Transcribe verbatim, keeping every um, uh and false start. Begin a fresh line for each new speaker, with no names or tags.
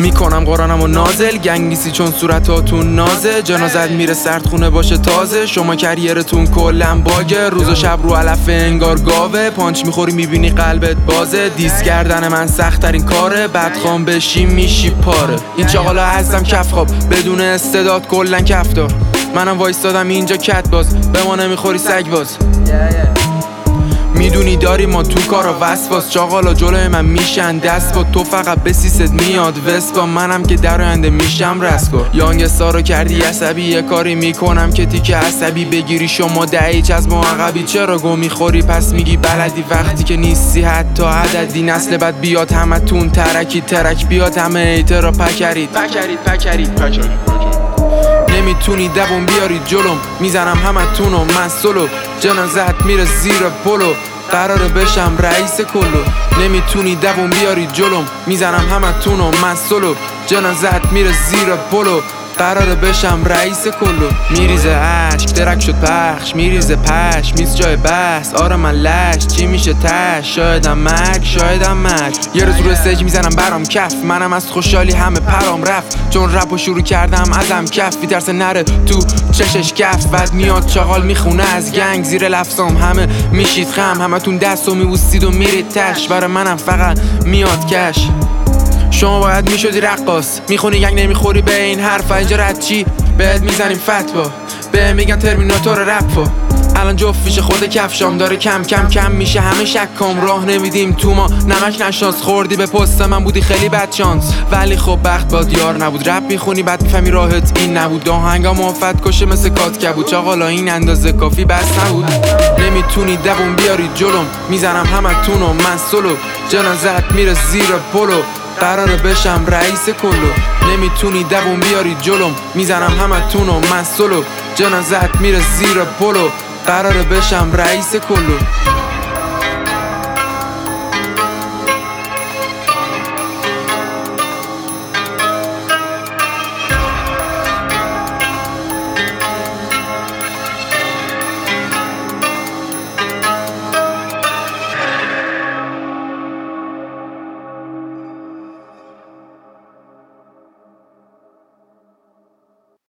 میکنم قرآنم و نازل گنگیسی چون صورتاتون نازه. جنازت میره سردخونه باشه تازه. شما کریرتون کلن باگه. روز و شب رو علف انگار گاوه. پانچ میخوری میبینی قلبت بازه. دیس کردن من سخت ترین کاره. بدخوام بشی میشی پاره. این چاقالا هستم کف خواب بدون استعداد کلن کفتار. منم وایستادم اینجا کت باز به ما نمیخوری سگ باز. میدونی داری ما تو کارا وسواس. چاقالا جلوی من میشن دست با تو فقط به سیست میاد وسپا. منم که در آینده میشم رسکو. یانگستا رو کردی عصبی یه کاری میکنم که تیکه عصبی بگیری. شما دهیچ از ما عقبی چرا گو میخوری پس میگی بلدی وقتی که نیستی حتی عددی. نسل بعد بیاد همه تون ترکی ترک بیاد همه ایترا پکرید پکرید پکرید پکرید. نمیتونی دوون بیاری جلوم میزنم همه تونو من سولو. جنازت میره زیر پلو قراره بشم رئیس کلو. نمیتونی دوون بیاری جلوم میزنم همه تونو من سولو. جنازت میره زیر پلو قراره بشم رئیس کلو. میریزه عشق درک شد پخش میریزه پش میز جای بحث. آره من لش چی میشه تش شایدم مرگ شایدم مرگ. یه روز رو استیج میزنم برام کف. منم از خوشحالی همه پرام رفت چون رپو شروع کردم ازم کف. بیترسه نره تو چشش کف. بعد میاد چاقال میخونه از گنگ زیر لفظام همه میشید خم. همه تون دستو میبوسید و میرید تش. برای منم فقط میاد کش. شما باید میشدی رقاص میخونی گنگ نمیخوری به این حرف. اینجا رد چی بهت میزنیم فتوا به میگن ترمیناتور رپا. الان جفت فیش خود کفشام داره کم کم کم میشه همه شکام. راه نمیدیم تو ما نمک نشناس. خوردی به پست من بودی خیلی بد شانس ولی خب بخت باد یار نبود. رپ میخونی بعد میفهمی راحت این نبود. آهنگا موفت کشه مثل کات کبود. چاقالا این اندازه کافی بس نبود. نمیتونی دوون بیاری جلوم میزنم همه تونو من سولو. جنازت میره زیر پلو قراره بشم رئیس کلو. نمیتونی دوون بیاری جلوم میزنم همه تونو من سولو. جنازت میره زیر پلو قراره بشم رئیس کلو.